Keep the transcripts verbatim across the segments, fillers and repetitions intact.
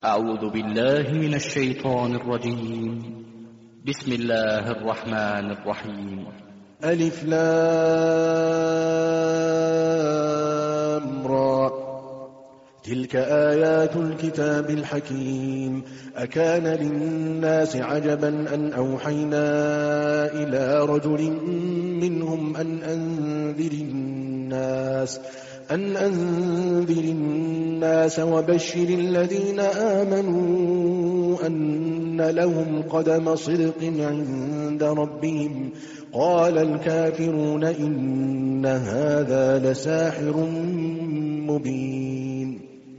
أعوذ بالله من الشيطان الرجيم. بسم الله الرحمن الرحيم. ألف لام را تلك آيات الكتاب الحكيم. أكان للناس عجبا أن أوحينا إلى رجل منهم أن أنذر الناس أن أنذر الناس وبشر الذين آمنوا أن لهم قدم صدق عند ربهم. قال الكافرون إن هذا لساحر مبين.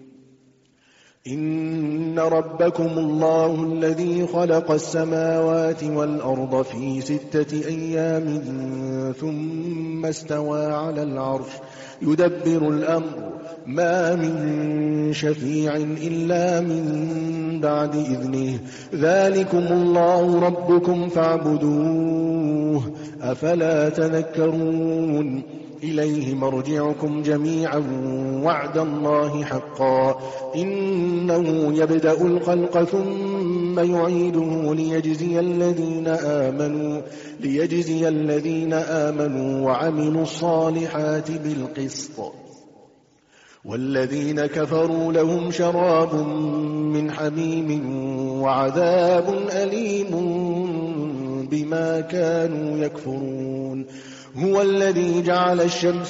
إن ربكم الله الذي خلق السماوات والأرض في ستة أيام ثم استوى على العرش يدبر الأمر ما من شفيع إلا من بعد إذنه. ذلكم الله ربكم فاعبدوه أفلا تذكرون. إليه مرجعكم جميعا وعد الله حقا إنه يبدأ الخلق ثم يعيده ليجزي الذين آمنوا ليجزي الذين آمنوا وعملوا الصالحات بالقسط. والذين كفروا لهم شراب من حميم وعذاب أليم بما كانوا يكفرون. هو الذي جعل الشمس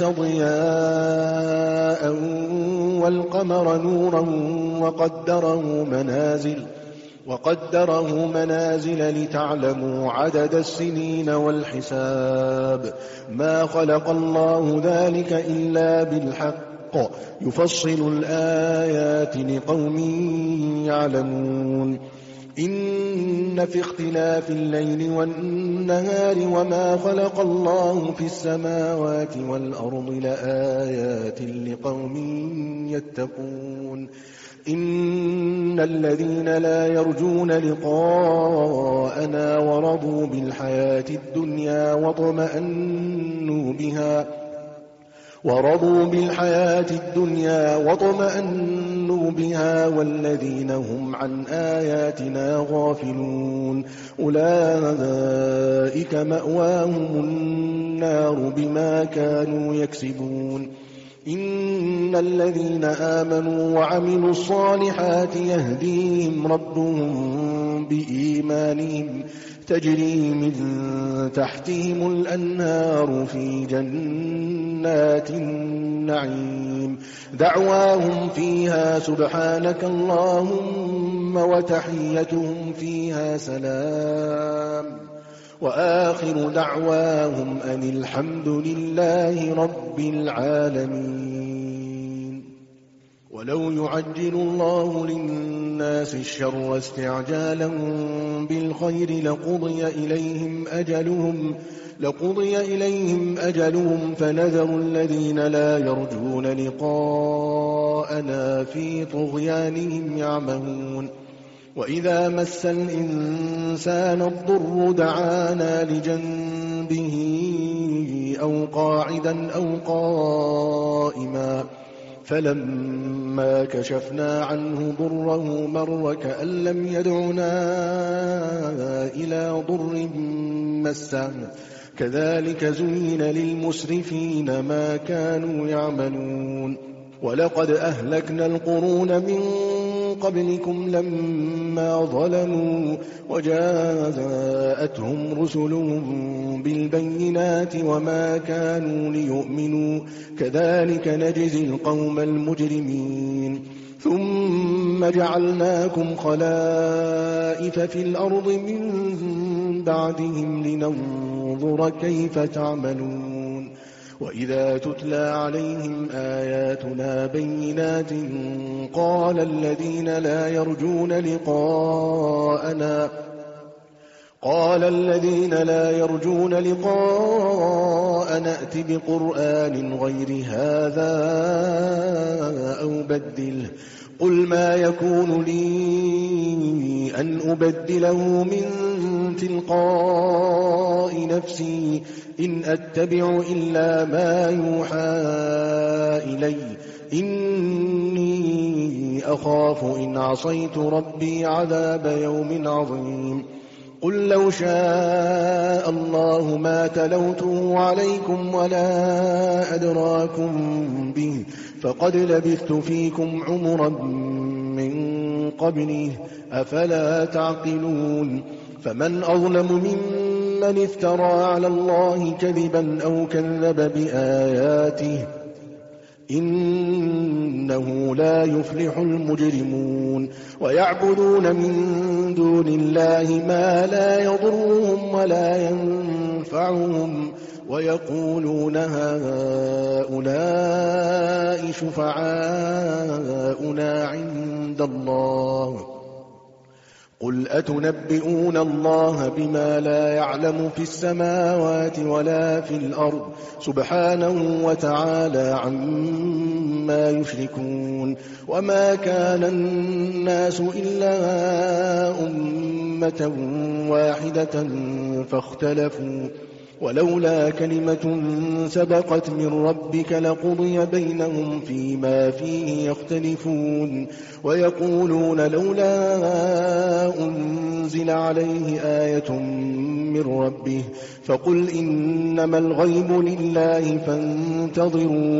ضياء والقمر نورا وقدره منازل وقدره منازل لتعلموا عدد السنين والحساب. ما خلق الله ذلك إلا بالحق يفصل الآيات لقوم يعلمون. إن في اختلاف الليل والنهار وما خلق الله في السماوات والأرض لآيات لقوم يتقون. إن الذين لا يرجون لقاءنا ورضوا بالحياة الدنيا واطمأنوا بها ورضوا بالحياة الدنيا واطمأنوا بها والذين هم عن آياتنا غافلون أولئك مأواهم النار بما كانوا يكسبون. إن الذين آمنوا وعملوا الصالحات يهديهم ربهم بإيمانهم تجري من تحتهم الأنهار في جنات النعيم. دعواهم فيها سبحانك اللهم وتحيتهم فيها سلام وآخر دعواهم أن الحمد لله رب العالمين. ولو يعجل الله للناس الشر استعجالهم بالخير لقضي إليهم أجلهم لقضي إليهم أجلهم فنذر الذين لا يرجون لقاءنا في طغيانهم يعمهون. وإذا مس الإنسان الضر دعانا لجنبه أو قاعدا أو قائما فلما كشفنا عنه ضره مر كأن لم يدعنا إلى ضر مسه كذلك زين للمسرفين ما كانوا يعملون. ولقد أهلكنا القرون من قبلكم لما ظلموا وجاءتهم رسلهم بالبينات وما كانوا ليؤمنوا كذلك نجزي القوم المجرمين. ثم جعلناكم خلائف في الأرض من بعدهم لننظر كيف تعملون. وإذا تتلى عليهم آياتنا بينات قال الذين لا يرجون لقاءنا قال الذين لا يرجون لقاءنا ائت بقرآن غير هذا أو بدله. قل ما يكون لي أن أبدله من تلقاء نفسي إن أتبع إلا ما يوحى إلي إني أخاف إن عصيت ربي عذاب يوم عظيم قل لو شاء الله ما تلوته عليكم ولا أدراكم به فقد لبثت فيكم عمرا من قبله أفلا تعقلون فمن أظلم ممن افترى على الله كذبا أو كذب بآياته إنه لا يفلح المجرمون ويعبدون من دون الله ما لا يضرهم ولا ينفعهم ويقولون هؤلاء شفعاؤنا عند الله قل أتنبئون الله بما لا يعلم في السماوات ولا في الأرض سبحانه وتعالى عما يشركون وما كان الناس إلا أمة واحدة فاختلفوا ولولا كلمة سبقت من ربك لقضي بينهم فيما فيه يختلفون ويقولون لولا أنزل عليه آية من ربه فقل إنما الغيب لله فانتظروا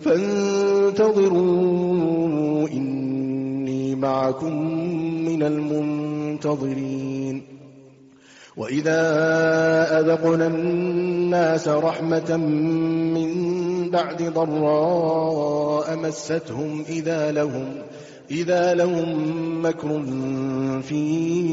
فانتظروا إني معكم من المنتظرين وإذا أذقنا الناس رحمة من بعد ضراء مستهم إذا لهم, إذا لهم مكر في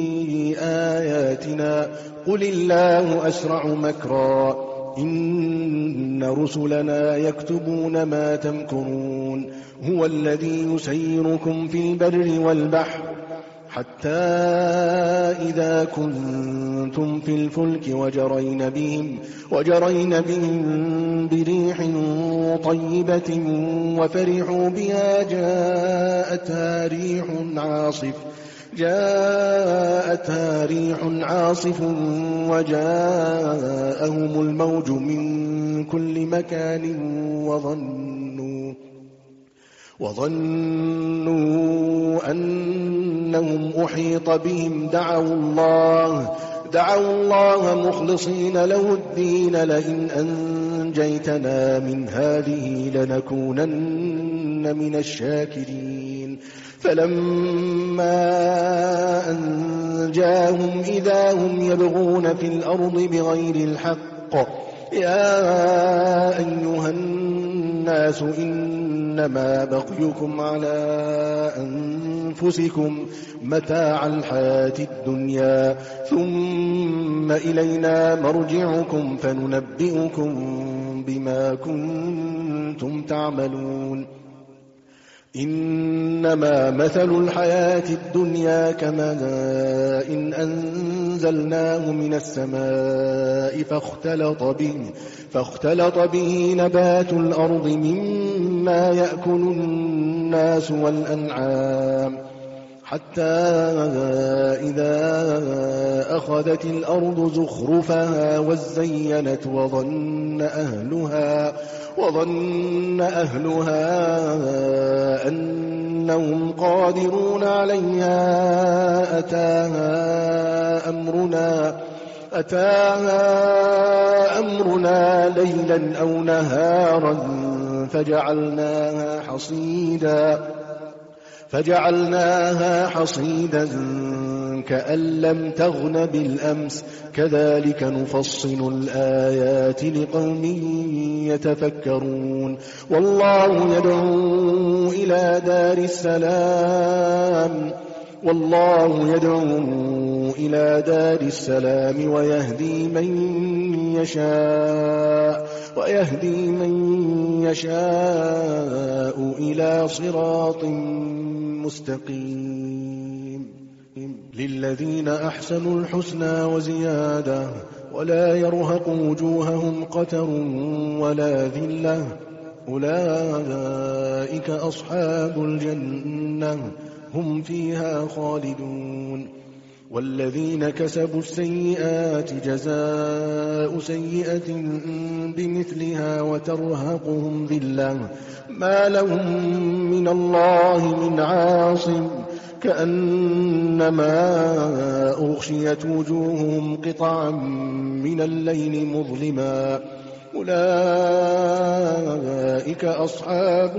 آياتنا قل الله أسرع مكرا إن رسلنا يكتبون ما تمكرون هو الذي يسيركم في البر والبحر حتى إذا كنتم في الفلك وجرين بهم, وجرين بهم بريح طيبة وفرحوا بها جاءتها ريح عاصف جاءتها ريح عاصف وجاءهم الموج من كل مكان وظنوا وظنوا أنهم أحيط بهم دعوا الله دعوا الله مخلصين له الدين لئن أنجيتنا من هذه لنكونن من الشاكرين فلما أنجاهم إذا هم يبغون في الأرض بغير الحق يا أيها الناس إنما بغيكم على أنفسكم متاع الحياة الدنيا ثم إلينا مرجعكم فننبئكم بما كنتم تعملون إنما مثل الحياة الدنيا كماء إن أنزلناه من السماء فاختلط به, فاختلط به نبات الأرض مما يأكل الناس والأنعام حتى إذا أخذت الأرض زخرفها وزينت وظن أهلها وظن أهلها أنهم قادرون عليها أتاها أمرنا أتاها أمرنا ليلا أو نهارا فجعلناها حصيدا فجعلناها حصيدا كأن لم تغن بالأمس كذلك نفصل الآيات لقوم يتفكرون والله يدعو إلى دار السلام والله يدعو إلى دار السلام ويهدي من يشاء ويهدي من يشاء إلى صراط مستقيم للذين أحسنوا الحسنى وزيادة ولا يرهق وجوههم قتر ولا ذلة أولئك أصحاب الجنة هم فيها خالدون والذين كسبوا السيئات جزاء سيئة بمثلها وترهقهم ذلة ما لهم من الله من عاصم كأنما أغشيت وجوههم قطعا من الليل مظلما أولئك أصحاب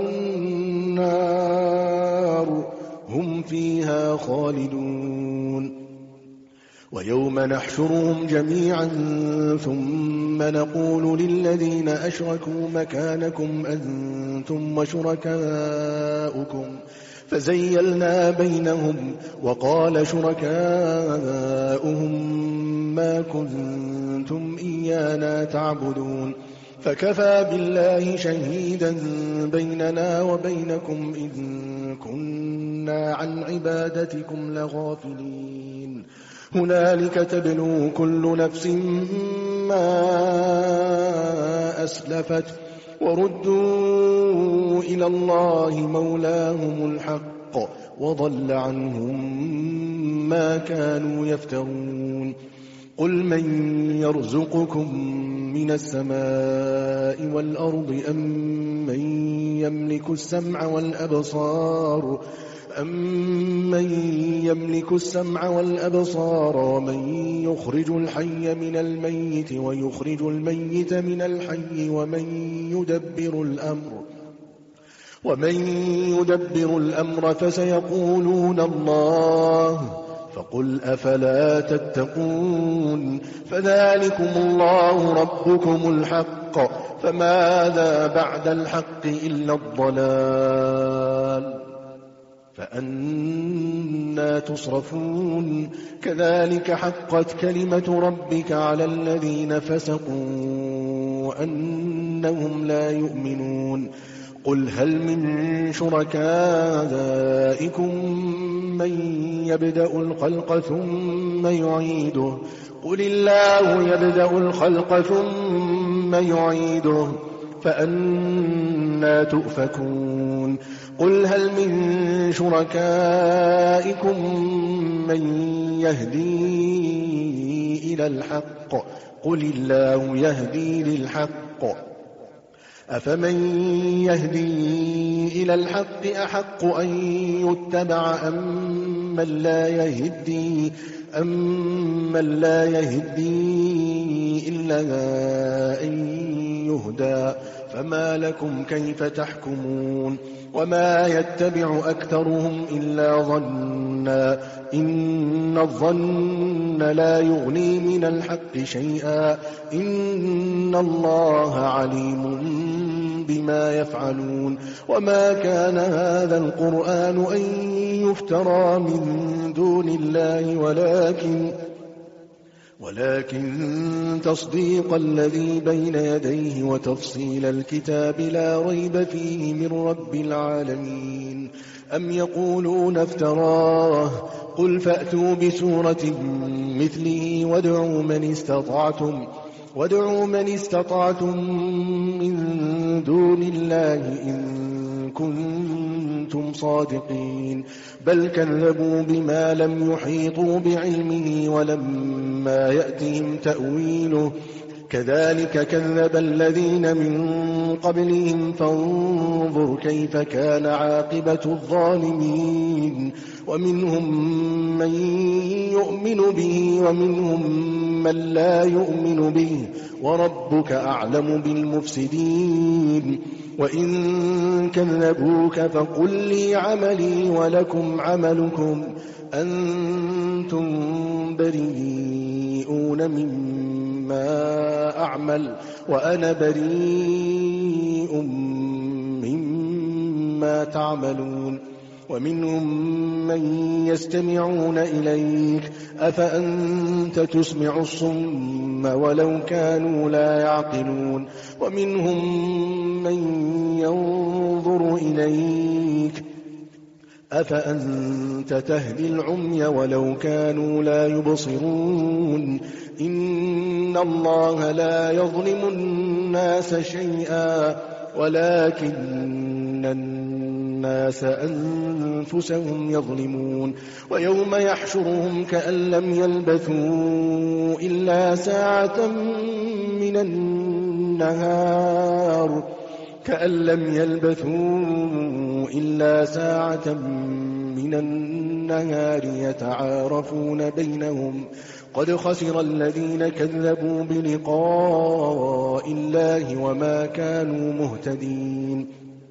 النار هم فيها خالدون ويوم نحشرهم جميعا ثم نقول للذين أشركوا مكانكم أنتم وشركاؤكم فزيلنا بينهم وقال شركاؤهم ما كنتم إيانا تعبدون فكفى بالله شهيدا بيننا وبينكم إذ كنا عن عبادتكم لغافلين هنالك تبلو كل نفس ما أسلفت وردوا إلى الله مولاهم الحق وضل عنهم ما كانوا يفترون قل من يرزقكم من السماء والأرض أم من يملك السمع والأبصار أَمَّن يَمْلِكُ السَّمْعَ وَالْأَبْصَارَ وَمَن يُخْرِجُ الْحَيَّ مِنَ الْمَيِّتِ وَيُخْرِجُ الْمَيِّتَ مِنَ الْحَيِّ وَمَن يُدَبِّرُ الْأَمْرَ وَمَن يُدَبِّرُ الْأَمْرَ فَسَيَقُولُونَ اللَّهُ فَقُلْ أَفَلَا تَتَّقُونَ فَذَلِكُمُ اللَّهُ رَبُّكُمُ الْحَقُّ فَمَاذَا بَعْدَ الْحَقِّ إِلَّا الضَّلَالُ فأنا تصرفون كذلك حقت كلمة ربك على الذين فسقوا أنهم لا يؤمنون قل هل من شركائكم من يبدأ الخلق ثم يعيده قل الله يبدأ الخلق ثم يعيده فأنا تؤفكون قل هل من شركائكم من يهدي إلى الحق قل الله يهدي للحق أفمن يهدي إلى الحق أحق أن يتبع أم من لا يهدي أم من لا يهدي إلا أن يهدى فما لكم كيف تحكمون وما يتبع أكثرهم إلا ظنا إن الظن لا يغني من الحق شيئا إن الله عليم بما يفعلون وما كان هذا القرآن أن يفترى من دون الله ولكن ولكن تصديق الذي بين يديه وتفصيل الكتاب لا ريب فيه من رب العالمين أم يقولون افتراه قل فأتوا بسورة مثله وادعوا من استطعتم وادعوا من استطعتم من دون الله إن كنتم صادقين بل كذبوا بما لم يحيطوا بعلمه ولما يأتهم تأويله كذلك كذب الذين من قبلهم فانظر كيف كان عاقبة الظالمين ومنهم من يؤمن به ومنهم من لا يؤمن به وربك أعلم بالمفسدين وإن كذبوك فقل لي عملي ولكم عملكم أنتم بريئون مما أعمل وأنا بريء مما تعملون ومنهم من يستمعون إليك أفأنت تسمع الصم ولو كانوا لا يعقلون ومنهم من ينظر إليك أفأنت تهدي العمي ولو كانوا لا يبصرون إن الله لا يظلم الناس شيئا ولكن الناس الناس أنفسهم يظلمون ويوم يحشرهم كأن لم يلبثوا إلا ساعة من النهار كأن لم يلبثوا إلا ساعة من النهار يتعارفون بينهم قد خسر الذين كذبوا بلقاء الله وما كانوا مهتدين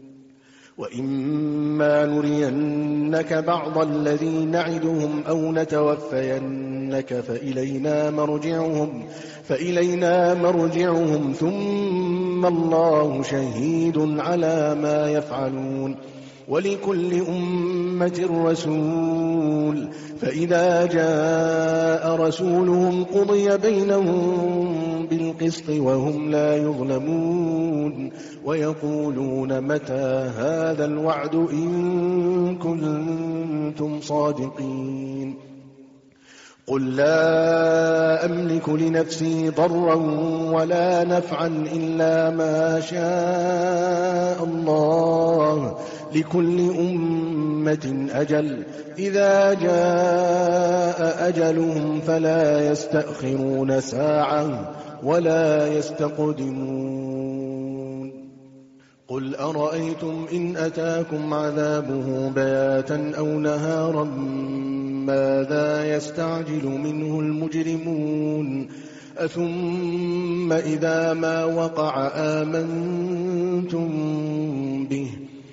وإما نرينك بعض الذي نعدهم أو نتوفينك فإلينا مرجعهم فإلينا مرجعهم ثم الله شهيد على ما يفعلون ولكل أمة رسول فإذا جاء رسولهم قضي بينهم بالقسط وهم لا يظلمون ويقولون متى هذا الوعد إن كنتم صادقين قل لا أملك لنفسي ضرا ولا نفعا إلا ما شاء الله لكل أمة أجل إذا جاء أجلهم فلا يستأخرون ساعة ولا يستقدمون قل أرأيتم إن أتاكم عذابه بياتا أو نهارا ماذا يستعجل منه المجرمون أثم إذا ما وقع آمنتم به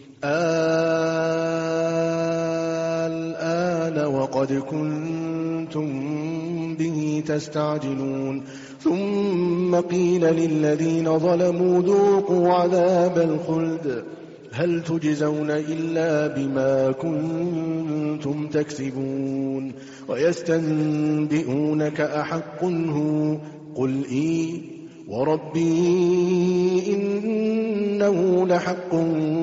الآن وقد كنتم به تستعجلون ثم قيل للذين ظلموا ذوقوا عذاب الخلد هل تجزون إلا بما كنتم تكسبون ويستنبئونك أحق هو قل إي وربي إنه لحق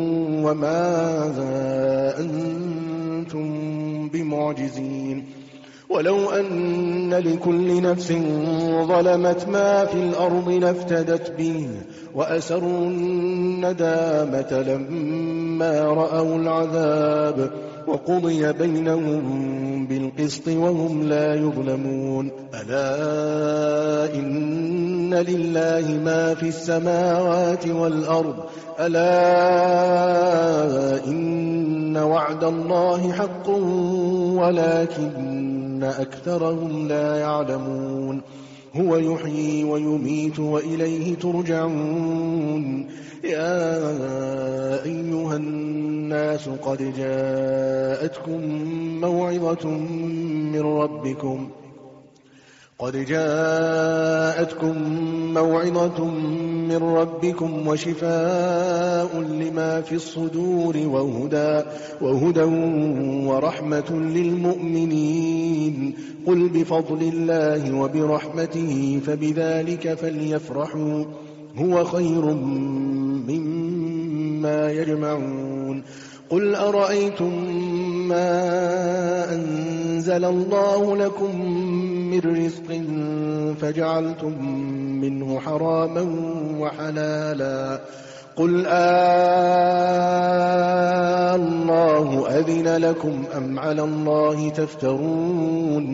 وماذا أنتم بمعجزين ولو أن لكل نفس ظلمت ما في الأرض لافتدت به وأسروا الندامة لما رأوا العذاب وقضي بينهم بالقسط وهم لا يظلمون ألا إن لله ما في السماوات والأرض ألا إن وعد الله حق ولكن أكثرهم لا يعلمون هو يحيي ويميت وإليه ترجعون يا أيها الناس قد جاءتكم موعظة من ربكم قد جاءتكم موعظة من ربكم وشفاء لما في الصدور وهدى, وهدى ورحمة للمؤمنين قل بفضل الله وبرحمته فبذلك فليفرحوا هو خير مما يجمعون قل أرأيتم ما أنزل الله لكم من رزق فجعلتم منه حراما وحلالا قل آه الله أذن لكم أم على الله تفترون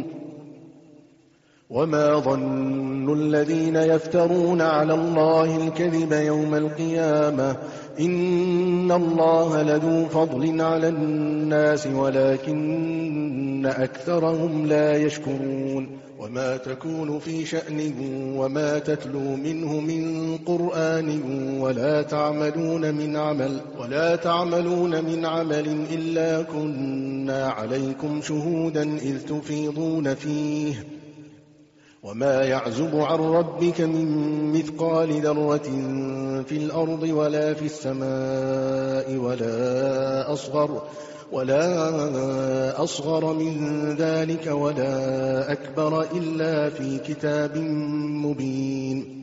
وما ظن الذين يفترون على الله الكذب يوم القيامة إن الله لذو فضل على الناس ولكن أكثرهم لا يشكرون وما تكون في شأن وما تتلو منه من قرآن ولا تعملون من عمل ولا تعملون من عمل إلا كنا عليكم شهودا إذ تفيضون فيه وما يعزب عن ربك من مثقال ذرة في الأرض ولا في السماء ولا أصغر ولا أصغر من ذلك ولا أكبر إلا في كتاب مبين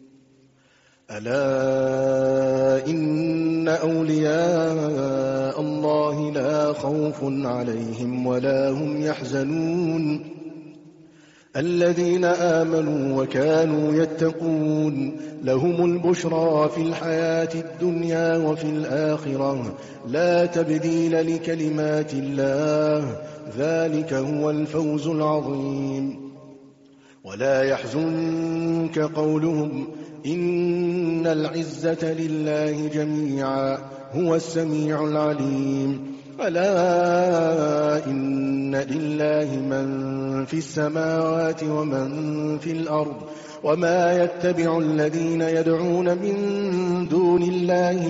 ألا إن أولياء الله لا خوف عليهم ولا هم يحزنون الذين آمنوا وكانوا يتقون لهم البشرى في الحياة الدنيا وفي الآخرة لا تبديل لكلمات الله ذلك هو الفوز العظيم. ولا يحزنك قولهم إن العزة لله جميعا هو السميع العليم. ألا إن لله من في السماوات ومن في الأرض وما يتبع الذين يدعون من دون الله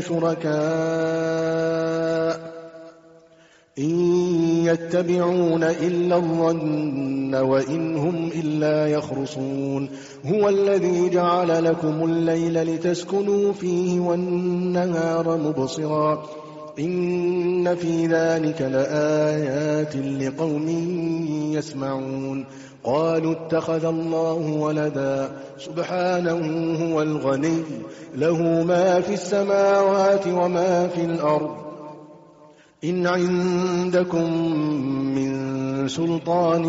شركاء إن يتبعون إلا الظن وإن هم إلا يخرصون. هو الذي جعل لكم الليل لتسكنوا فيه والنهار مبصرا إن في ذلك لآيات لقوم يسمعون. قالوا اتخذ الله ولدا سبحانه هو الغني له ما في السماوات وما في الأرض إن عندكم من سلطان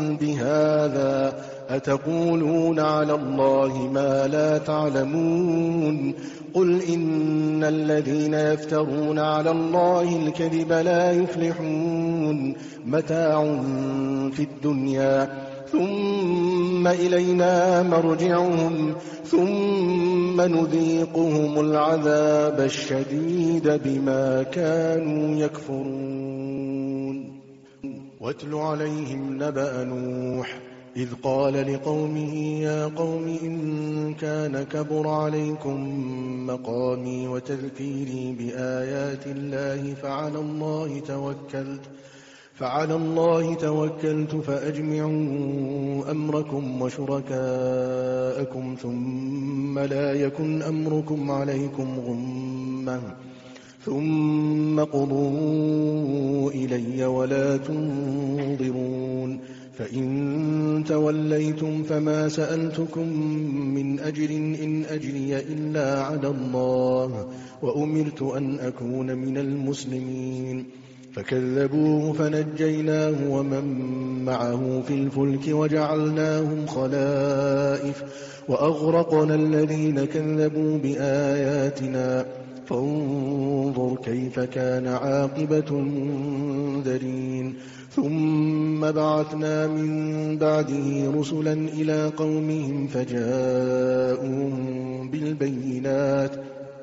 بهذا أتقولون على الله ما لا تعلمون. قل إن الذين يفترون على الله الكذب لا يفلحون متاع في الدنيا ثم إلينا مرجعهم ثم نذيقهم العذاب الشديد بما كانوا يكفرون. واتل عليهم نبأ نوح إذ قال لقومه يا قوم إن كان كبر عليكم مقامي وتذكيري بآيات الله فعلى الله توكلت فعلى الله توكلت فأجمعوا أمركم وشركاءكم ثم لا يكن أمركم عليكم غمة ثم قضوا إلي ولا تنظرون. فإن توليتم فما سألتكم من أجر إن أجري إلا على الله وأمرت أن أكون من المسلمين. فكذبوه فنجيناه ومن معه في الفلك وجعلناهم خلائف وأغرقنا الذين كذبوا بآياتنا فانظر كيف كان عاقبة المنذرين. ثم بعثنا من بعده رسلا إلى قومهم فجاءوهم بالبينات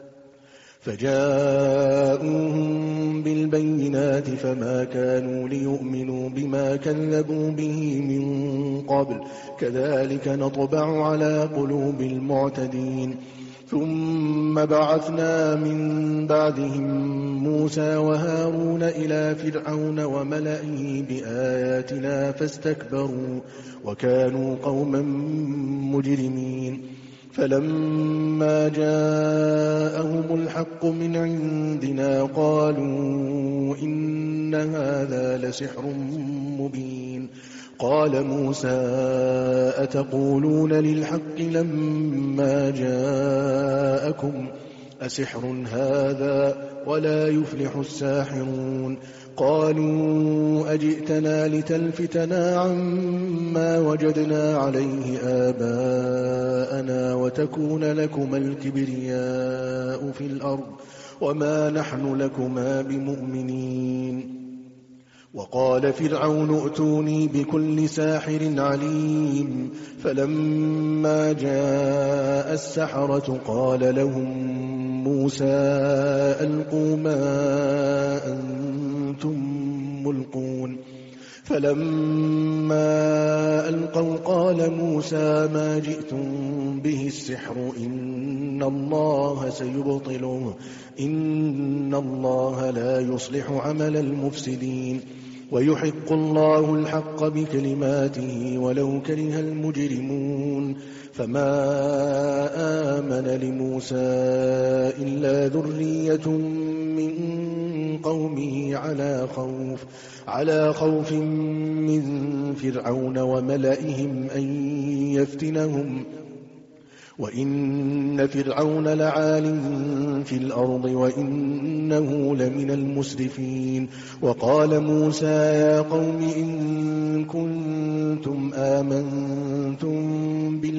فجاءوهم بالبينات فما كانوا ليؤمنوا بما كذبوا به من قبل كذلك نطبع على قلوب المعتدين. ثم بعثنا من بعدهم موسى وهارون إلى فرعون وملئه بآياتنا فاستكبروا وكانوا قوما مجرمين. فلما جاءهم الحق من عندنا قالوا إن هذا لسحر مبين. قال موسى أتقولون للحق لما جاءكم أسحر هذا ولا يفلح الساحرون. قالوا أجئتنا لتلفتنا عما وجدنا عليه آباءنا وتكون لكما الكبرياء في الأرض وما نحن لكما بمؤمنين. وقال فرعون ائتوني بكل ساحر عليم. فلما جاء السحرة قال لهم موسى ألقوا ما أنتم ملقون. فلما ألقوا قال موسى ما جئتم به السحر إن الله سيبطله إن الله لا يصلح عمل المفسدين ويحق الله الحق بكلماته ولو كره المجرمون. فما آمن لموسى إلا ذرية من قومه على خوف على خوف من فرعون وملئهم أن يفتنهم وإن فرعون لعال في الأرض وإنه لمن المسرفين. وقال موسى يا قوم إن كنتم آمنتم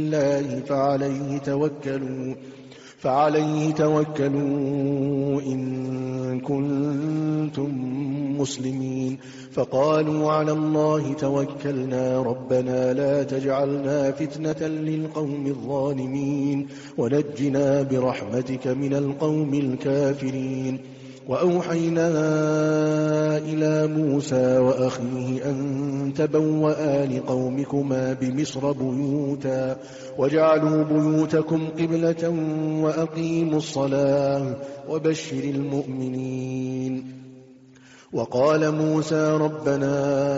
الله فعليه توكلوا فعليه توكلوا إن كنتم مسلمين. فقالوا على الله توكلنا ربنا لا تجعلنا فتنة للقوم الظالمين ونجنا برحمتك من القوم الكافرين. وأوحينا إلى موسى وأخيه أن تبوأ لقومكما بمصر بيوتا وجعلوا بيوتكم قبلة وأقيموا الصلاة وبشر المؤمنين. وقال موسى ربنا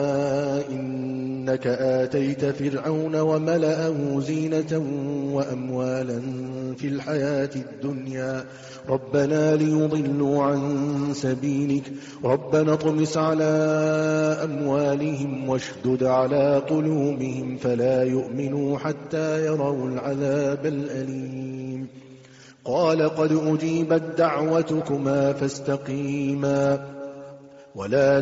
إنك آتيت فرعون وملأه زينة وأموالا في الحياة الدنيا ربنا ليضلوا عن سبيلك ربنا اطمس على أموالهم واشدد على قلوبهم فلا يؤمنوا حتى يروا العذاب الأليم. قال قد أجيبت دعوتكما فاستقيما ولا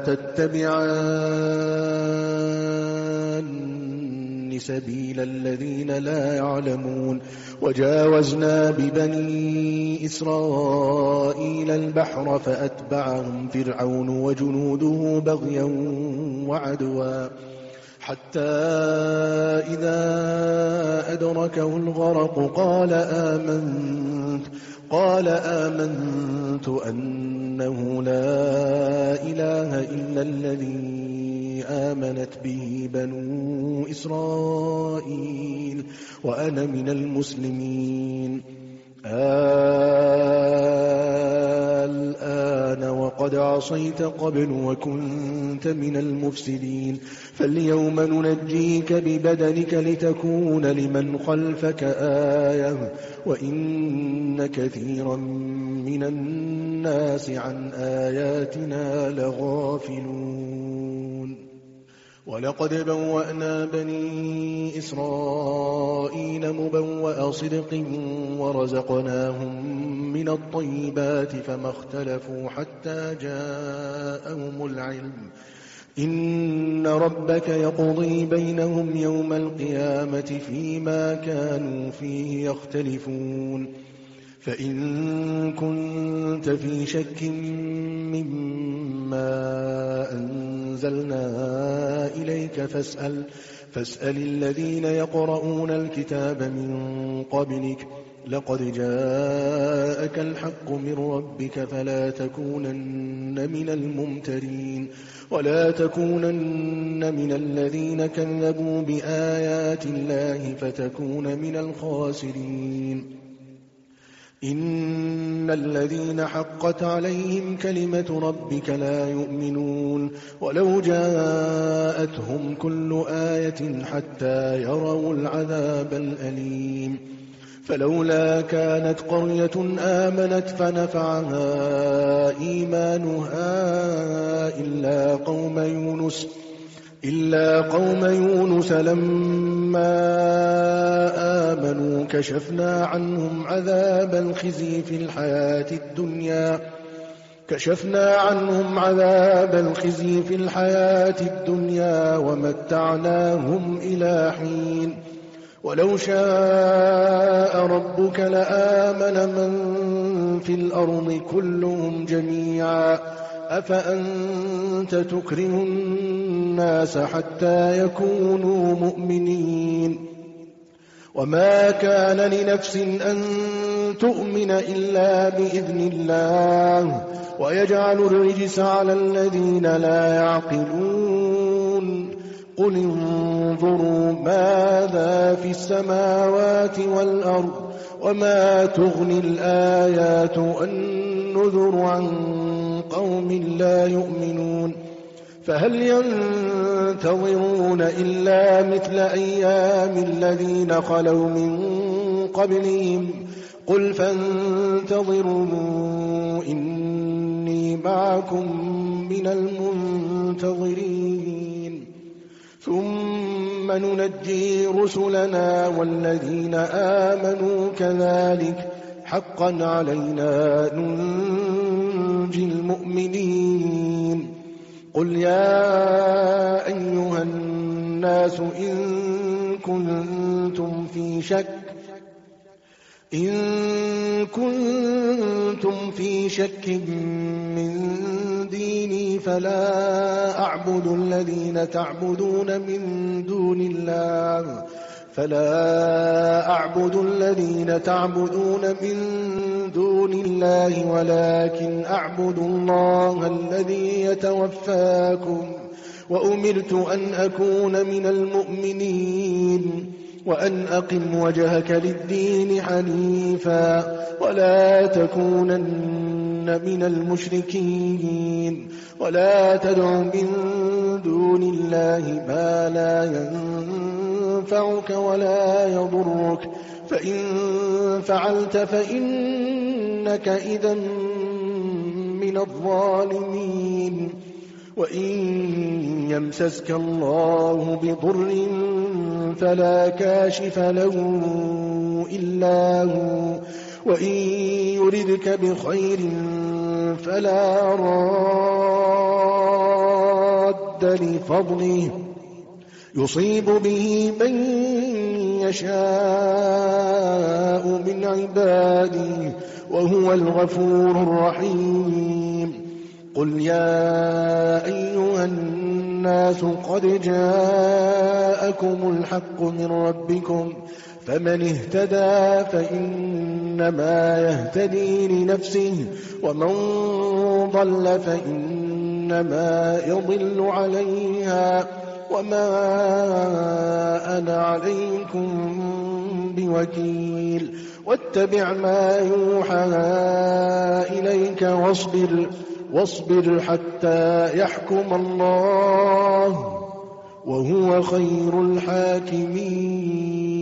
تتبعان سبيل الذين لا يعلمون. وجاوزنا ببني إسرائيل البحر فأتبعهم فرعون وجنوده بغيا وعدوا حتى إذا أدركه الغرق قال آمنت قال آمنت أنه لا إله إلا الذي آمنت به بنو إسرائيل وأنا من المسلمين. الآن وقد عصيت قبل وكنت من المفسدين فاليوم ننجيك ببدنك لتكون لمن خلفك آية وإن كثيرا من الناس عن آياتنا لغافلون. ولقد بوأنا بني إسرائيل مبوأ صدق ورزقناهم من الطيبات فما اختلفوا حتى جاءهم العلم إن ربك يقضي بينهم يوم القيامة فيما كانوا فيه يختلفون. فإن كنت في شك مما أنزلنا إليك فاسأل, فاسأل الذين يقرؤون الكتاب من قبلك لقد جاءك الحق من ربك فلا تكونن من الممترين ولا تكونن من الذين كذبوا بآيات الله فتكون من الخاسرين. إن الذين حقت عليهم كلمة ربك لا يؤمنون ولو جاءتهم كل آية حتى يروا العذاب الأليم. فلولا كانت قرية آمنت فنفعها إيمانها إلا قوم يونس إلا قوم يونس لما آمنوا كشفنا عنهم عذاب الخزي في الحياة الدنيا كشفنا عنهم عذاب الخزي في الحياة الدنيا ومتعناهم إلى حين. ولو شاء ربك لآمن من في الأرض كلهم جميعا أفأنت تكره الناس حتى يكونوا مؤمنين. وما كان لنفس أن تؤمن إلا بإذن الله ويجعل الرجس على الذين لا يعقلون. قل انظروا ماذا في السماوات والأرض وما تغني الآيات والنذر عن قوم لا يؤمنون. فهل ينتظرون إلا مثل أيام الذين خلوا من قبلهم قل فانتظروا إني معكم من المنتظرين. ثم ننجي رسلنا والذين آمنوا كذلك حقا علينا ننجي المؤمنين. قل يا أيها الناس إن كنتم في شك إن كنتم في شك من ديني فلا أعبد الذين تعبدون من دون الله فلا أعبد الذين تعبدون من دون الله ولكن أعبد الله الذي يتوفاكم وأمرت أن أكون من المؤمنين وأن أقم وجهك للدين حنيفا ولا تكونن من المشركين ولا تدع من دون الله ما لا ينفعك ولا يضرك فإن فعلت فإنك إذا من الظالمين وإن يمسسك الله بضر فلا كاشف له إلا هو وإن يردك بخير فلا راد لفضله يصيب به من يشاء من عباده وهو الغفور الرحيم قل يا أيها الناس قد جاءكم الحق من ربكم فمن اهتدى فإنما يهتدي لنفسه ومن ضل فإنما يضل عليها وما أنا عليكم بوكيل واتبع ما يوحى إليك واصبر واصبر حتى يحكم الله وهو خير الحاكمين